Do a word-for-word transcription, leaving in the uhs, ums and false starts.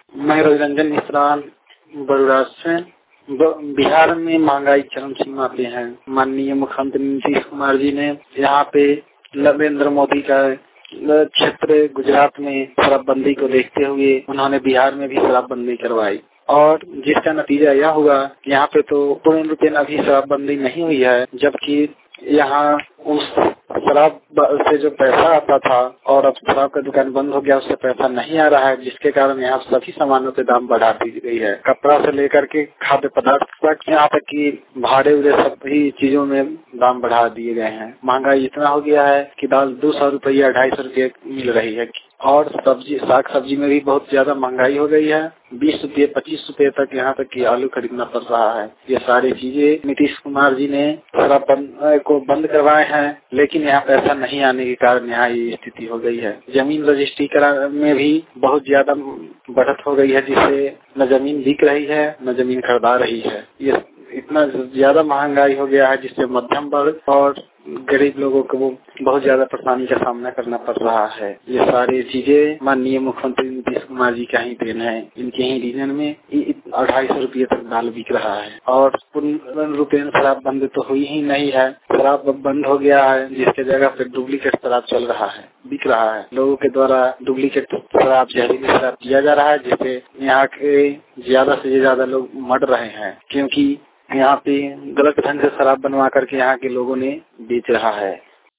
मैं रविरंजन मिश्रा बड़ौदा से। बिहार में महंगाई चरम सीमा पे है। माननीय मुख्यमंत्री नीतीश कुमार जी ने यहाँ पे नरेंद्र मोदी का क्षेत्र गुजरात में शराबबंदी को देखते हुए उन्होंने बिहार में भी शराबबंदी करवाई और जिसका नतीजा यह हुआ कि यहाँ पे तो पूर्ण रूप में अभी शराबबंदी नहीं हुई है, जबकि यहाँ उस शराब से जो पैसा आता था और अब शराब का दुकान बंद हो गया, उससे पैसा नहीं आ रहा है, जिसके कारण यहाँ सभी सामानों के दाम बढ़ा दी गई है। कपड़ा से लेकर के खाद्य पदार्थ तक, यहाँ तक कि भाड़े उड़े सभी चीजों में दाम बढ़ा दिए गए हैं। महंगाई इतना हो गया है कि दाल दो सौ रुपया ढाई सौ रुपये मिल रही है और सब्जी साग सब्जी में भी बहुत ज्यादा महंगाई हो गई है। बीस रुपये पच्चीस रुपये तक यहाँ तक कि आलू खरीदना पड़ रहा है। ये सारी चीजें नीतीश कुमार जी ने शराब को बंद करवाए हैं, लेकिन यहाँ पैसा नहीं आने के कारण यहाँ ये स्थिति हो गई है। जमीन रजिस्ट्री में भी बहुत ज्यादा बढ़त हो गई है, जिससे न जमीन बिक रही है न जमीन खरीदा रही है। ये इतना ज्यादा महंगाई हो गया है जिससे मध्यम वर्ग और गरीब लोगों को बहुत ज्यादा परेशानी का सामना करना पड़ रहा है। ये सारी चीजें माननीय मुख्यमंत्री नीतीश कुमार जी का ही देन है। इनके ही रीजन में अढ़ाई सौ रुपये तक दाल बिक रहा है और पूर्ण रूप में शराब बंद तो हुई ही नहीं है। शराब बंद हो गया है, जिसके जगह पे डुप्लीकेट शराब चल रहा है, बिक रहा है। लोगों के द्वारा डुप्लीकेट शराब, जहरीली शराब दिया जा रहा है, जिससे यहाँ के ज्यादा से ज्यादा लोग मर रहे हैं, क्योंकि यहाँ पे गलत ढंग से शराब बनवा करके यहाँ के लोगों ने बेच रहा है।